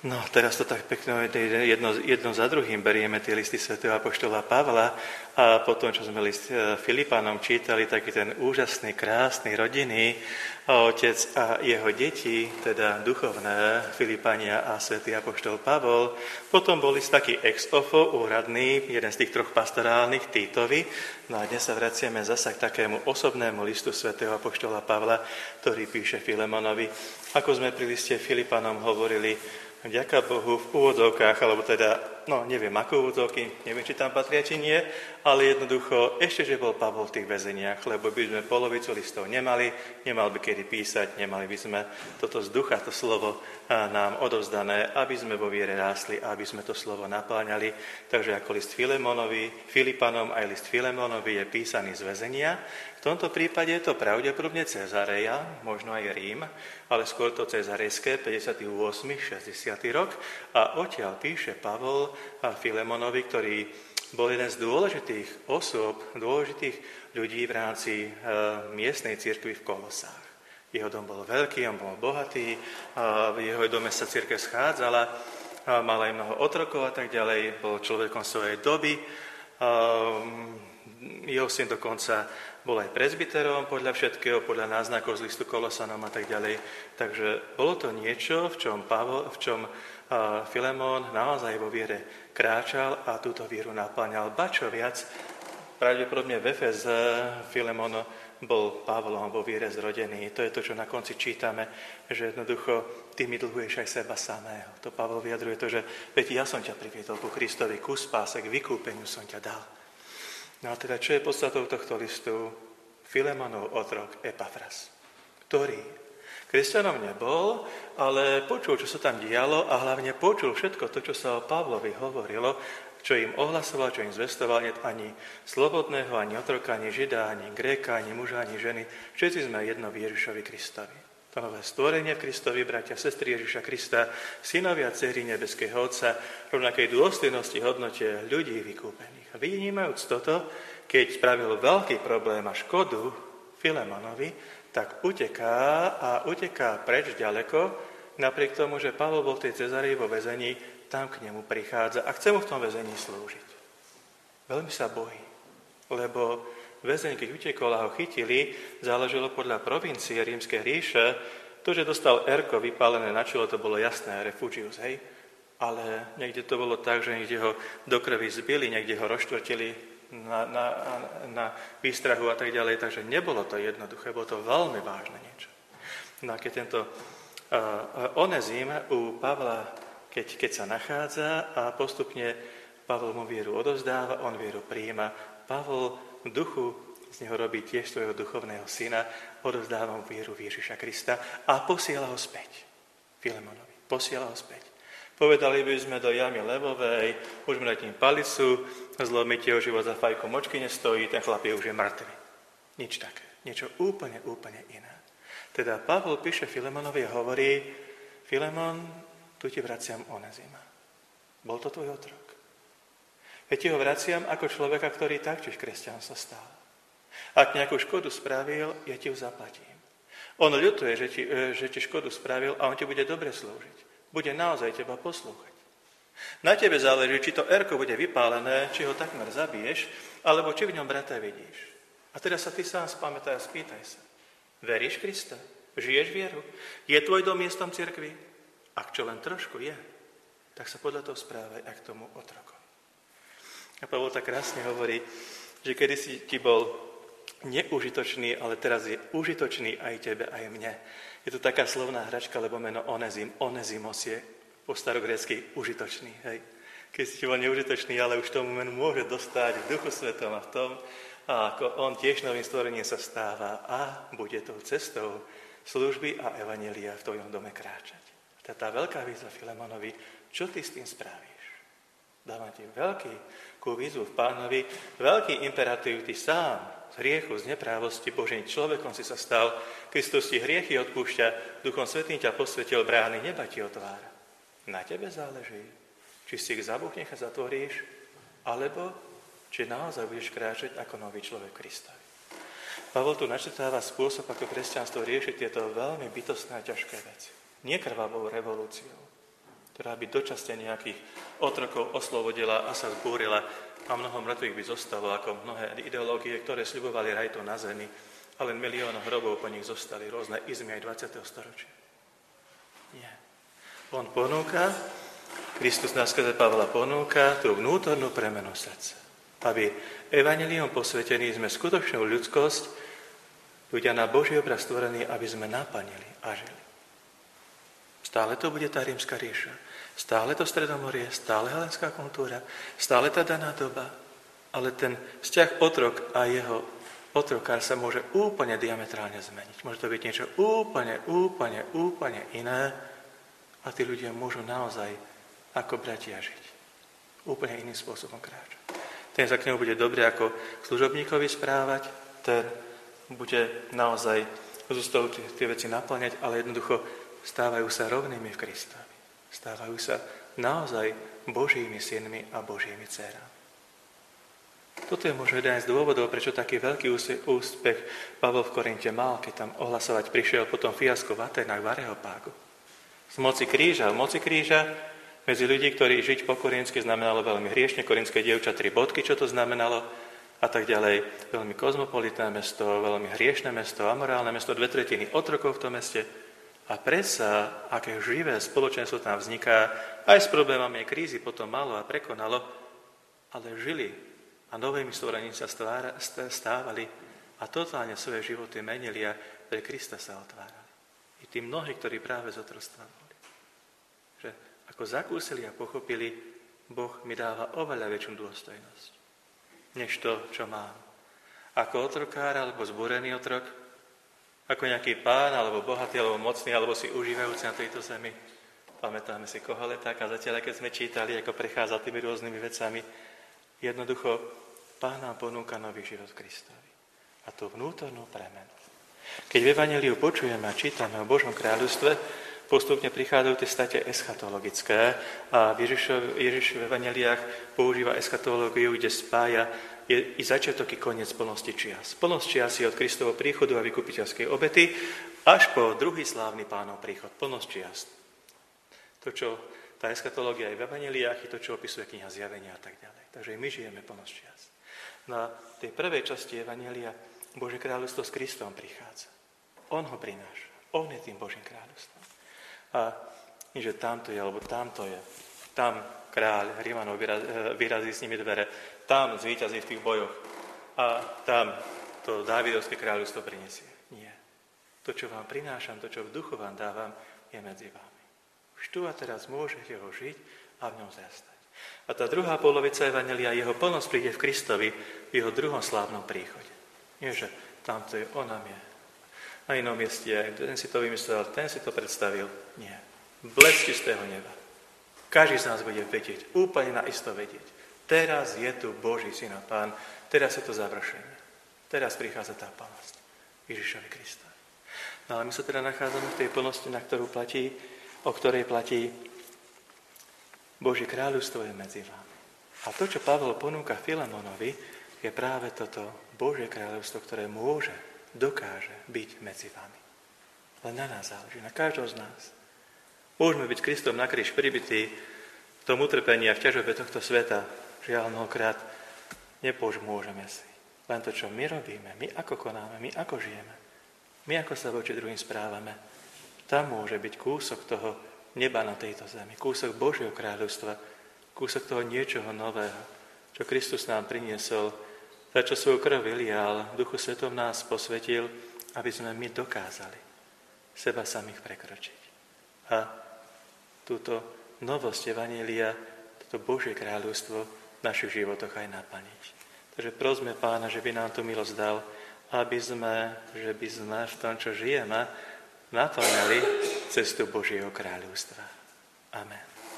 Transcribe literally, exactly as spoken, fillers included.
No, teraz to tak pekne jedno, jedno za druhým berieme tie listy svätého apoštola Pavla a potom, čo sme list Filipánom čítali, taký ten úžasný, krásny, rodinný otec a jeho deti, teda duchovné Filipania a svätý apoštol Pavol. Potom bol list taký ex ofo, úradný, jeden z tých troch pastorálnych, Títovi. No a dnes sa vraciame zasa k takému osobnému listu svätého apoštola Pavla, ktorý píše Filemonovi. Ako sme pri liste Filipanom hovorili, vďaka Bohu v úvodzovkách, alebo teda, no neviem ako úvodzovky, neviem, či tam patria, či nie, ale jednoducho ešte, že bol Pavol v tých väzeniach, lebo by sme polovicu listov nemali, nemal by kedy písať, nemali by sme toto z ducha, to slovo nám odovzdané, aby sme vo viere rásli, aby sme to slovo napáňali. Takže ako list Filemonovi, Filipanom, aj list Filemonovi je písaný z väzenia. V tomto prípade je to pravdepodobne Cezareja, možno aj Rím, ale skôr to cezarejské, päťdesiaty ôsmy šesťdesiaty rok. A odtiaľ píše Pavol a Filemonovi, ktorý bol jeden z dôležitých osôb, dôležitých ľudí v rámci e, miestnej cirkvi v Kolosách. Jeho dom bol veľký, on bol bohatý, a v jeho dome sa cirkev schádzala, a mal aj mnoho otrokov a tak ďalej, bol človekom svojej doby. A, jeho syn dokonca bol aj prezbiterom podľa všetkého, podľa náznakov z listu Kolosanom a tak ďalej. Takže bolo to niečo, v čom, Pavol, v čom uh, Filemón naozaj vo viere kráčal a túto vieru naplňal. Ba čo viac, pravdepodobne v Efeze Filemón bol Pavlom vo viere zrodený. To je to, čo na konci čítame, že jednoducho ty mi dlhuješ aj seba samého. To Pavol vyjadruje to, že veď ja som ťa priviedol ku Kristovi, ku spáse, k vykúpeniu som ťa dal. No a teda, čo je podstatou tohto listu? Filemonov otrok Epafras, ktorý kresťanom nebol, ale počul, čo sa tam dialo a hlavne počul všetko to, čo sa o Pavlovi hovorilo, čo im ohlasoval, čo im zvestoval, ani slobodného, ani otroka, ani žida, ani gréka, ani muža, ani ženy. Všetci sme jedno v Ježišovi Kristovi. To nové stvorenie v Kristovi, bratia, sestry Ježiša Krista, synovia, dcery nebeského Otca, rovnakej dôstojnosti, hodnote ľudí vykúpených. A vynímajúc toto, keď spravil veľký problém a škodu Filemonovi, tak uteká a uteká preč ďaleko, napriek tomu, že Pavol bol v tej Cezarii vo väzení, tam k nemu prichádza a chce mu v tom väzení slúžiť. Veľmi sa bojí, lebo väzeň, keď utekol a ho chytili, záležilo podľa provincie Rímskej ríše. To, že dostal erko vypálené na čelo, to bolo jasné, refugius, hej. Ale niekde to bolo tak, že niekde ho do krvi zbili, niekde ho rozštvrtili na, na, na výstrahu a tak ďalej. Takže nebolo to jednoduché, bolo to veľmi vážne niečo. No a keď tento uh, Onezím u Pavla, keď, keď sa nachádza a postupne Pavol mu vieru odovzdáva, on vieru prijíma, Pavol v duchu z neho robí tiež svojho duchovného syna, odovzdáva mu vieru v Ježiša Krista a posiela ho späť. Filemonovi, posiela ho späť. Povedali by sme do jamy levovej, už mu letím palicu, zlomiť jeho život za fajku močky nestojí, ten chlap je už je mŕtvy. Nič také, niečo úplne, úplne iné. Teda Pavol píše Filemonovi a hovorí, Filemon, tu ti vraciam Onezima. Bol to tvoj otrok. Veď ti ho vraciam ako človeka, ktorý taktiež kresťan sa stal. Ak nejakú škodu spravil, ja ti ju zaplatím. On ľutuje, že ti, že ti škodu spravil a on ti bude dobre slúžiť. Bude naozaj teba poslúchať. Na tebe záleží, či to erko bude vypálené, či ho takmer zabiješ, alebo či v ňom brata vidíš. A teraz sa ty sám spamätaj a spýtaj sa. Veríš Krista? Žiješ vieru? Je tvoj dom miestom cirkvi? Ak čo len trošku je, tak sa podľa toho správaj aj k tomu otroku. A Pavol tak krásne hovorí, že kedysi ti bol neužitočný, ale teraz je užitočný aj tebe, aj mne. Je to taká slovná hračka, lebo meno Onezim, Onezimos je po starogrécky užitočný. Hej. Keď si ti bol neužitočný, ale už tomu menu môže dostať v duchu svetom a v tom, a ako on tiež novým stvorením sa stáva a bude tou cestou služby a evanjelia v tvojom dome kráčať. Tá, tá veľká výzva Filemonovi, čo ty s tým spravíš? Dávam ti veľký výzvu v Pánovi, veľký imperatív, ty sám z hriechu, z neprávosti, Božím človekom si sa stal, Kristus ti hriechy odpúšťa, Duchom Svätým ťa posvetil, brány neba ti otvára. Na tebe záleží, či si ich zabuchneš a zatvoríš, alebo či naozaj budeš kráčať ako nový človek Kristovi. Pavol tu načetáva spôsob, ako kresťanstvo rieši tieto veľmi bytostné a ťažké veci. Nie krvavou revolúciou, ktorá by dočasne nejakých otrokov oslobodila a sa zbúrila a mnoho mŕtvych by zostalo, ako mnohé ideológie, ktoré sľubovali raj tu na zemi, ale miliónov hrobov po nich zostali, rôzne izmy aj dvadsiateho storočia. Nie. On ponúka, Kristus nás skrze Pavla ponúka tú vnútornú premenu srdca. Aby evanjeliom posvetení sme skutočnú ľudskosť, ľudia na Boží obraz stvorení, aby sme naplnili a žili. Stále to bude tá rímska ríša, stále to Stredomorie, stále helenská kultúra, stále tá daná doba, ale ten vzťah otrok a jeho otrokár sa môže úplne diametrálne zmeniť. Môže to byť niečo úplne, úplne, úplne iné a tí ľudia môžu naozaj ako bratia žiť. Úplne iným spôsobom kráčať. Ten sa k nemu bude dobre ako k služobníkovi správať, ten bude naozaj z ústavu tie, tie veci naplňať, ale jednoducho stávajú sa rovnými v Kristovi. Stávajú sa naozaj Božími synmi a Božími dcérami. Toto je možno jeden z dôvodov, prečo taký veľký úspech Pavol v Korinte mal, keď tam ohlasovať prišiel potom fiasko v Atenách, v Areopágu. Z moci kríža, v moci kríža medzi ľudí, ktorí žiť po korinsky znamenalo veľmi hriešne, korinské dievča, tri bodky, čo to znamenalo, a tak ďalej. Veľmi kozmopolitné mesto, veľmi hriešne mesto, amorálne mesto, dve tretiny otrokov v tom meste. A predsa, aké živé spoločenstvo tam vzniká, aj s problémami aj krízy potom malo a prekonalo, ale žili a novými stvorením sa stávali a totálne svoje životy menili a pre Krista sa otvárali. I tí mnohí, ktorí práve z otroctva boli. Že ako zakúsili a pochopili, Boh mi dáva oveľa väčšiu dôstojnosť, než to, čo mám. Ako otrokár, alebo zbúrený otrok, ako nejaký pán, alebo bohatý, alebo mocný, alebo si užívajúci na tejto zemi. Pamätáme si Koheletáka, zatiaľ, keď sme čítali, ako prechádza tými rôznymi vecami. Jednoducho, Pán nám ponúka nový život Kristovi. A tú vnútornú premenu. Keď v Evanjeliu počujeme a čítame o Božom kráľovstve, postupne prichádzajú tie state eschatologické a Ježiš, Ježiš v Evanjeliách používa eschatológiu, kde spája je i začiatok i koniec plnosti čias. Plnosť čias je od Kristovho príchodu a vykupiteľskej obety až po druhý slávny Pánov príchod. Plnosť čias. To, čo tá eschatológia je v Evanjeliách, je to, čo opisuje kniha Zjavenia a tak ďalej. Takže my žijeme plnosť čias. Na tej prvej časti Evanjelia Božie kráľovstvo s Kristom prichádza. On ho prináša. On je tým Božím kráľovstvom. A nie, že tamto je, alebo tamto je. Tam kráľ Rimanov vyrazí s nimi dvere. Tam zvíťazí v tých bojoch. A tam to Dávidovské kráľovstvo prinesie. Nie. To, čo vám prinášam, to, čo v duchu vám dávam, je medzi vami. Už tu a teraz môžete ho žiť a v ňom zrastať. A tá druhá polovica Evanjelia, jeho plnosť príde v Kristovi v jeho druhom slávnom príchode. Nie, že tamto je, on nám je. Na inom mieste aj ten si to vymyslel, ten si to predstavil. Nie. Blesk čistého neba. Každý z nás bude vedieť, úplne naisto vedieť. Teraz je tu Boží syn a Pán, teraz je to završenie. Teraz prichádza tá plnosť Ježišovi Krista. No ale my sa teda nachádzame v tej plnosti, na ktorú platí, o ktorej platí Božie kráľovstvo je medzi vami. A to, čo Pavol ponúka Filemonovi, je práve toto Božie kráľovstvo, ktoré môže, dokáže byť medzi vami. Len na nás záleží, na každom z nás. Môžeme byť Kristom na kríž pribití v tom utrpení a v ťažobe tohto sveta. Žiaľ, mnohokrát nepomôžeme si. Len to, čo my robíme, my ako konáme, my ako žijeme, my ako sa voči druhým správame, tam môže byť kúsok toho neba na tejto zemi, kúsok Božieho kráľovstva, kúsok toho niečoho nového, čo Kristus nám priniesol, za čo svoju krv vylial, Duchu Svetom nás posvetil, aby sme my dokázali seba samých prekročiť. A túto novosť Evanjelia, toto Božie kráľovstvo v našich životoch aj naplniť. Takže prosme Pána, že by nám tú milosť dal, aby sme, že by sme v tom, čo žijeme, naplňali cestu Božieho kráľovstva. Amen.